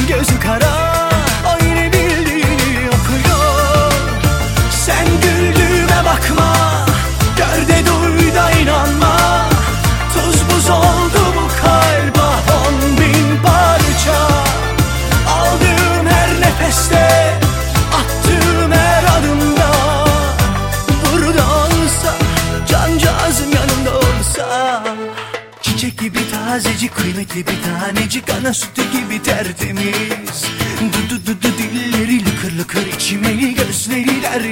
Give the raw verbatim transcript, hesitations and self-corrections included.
gözü kara, o yine bildiğini okuyor. Sen güldüğüme bakma, gör de duy da inanma. Tuz buz oldu bu kalp, ah on bin parça. Aldığım her nefeste, attığım her adımda. Burada olsa, cancağızım yanımda olsa. Çiçek gibi tazecik, kıymetli bir tanecik, ana sütü gibi tertemiz. Du du du du dilleri lıkır lıkır içmeli, gözleri der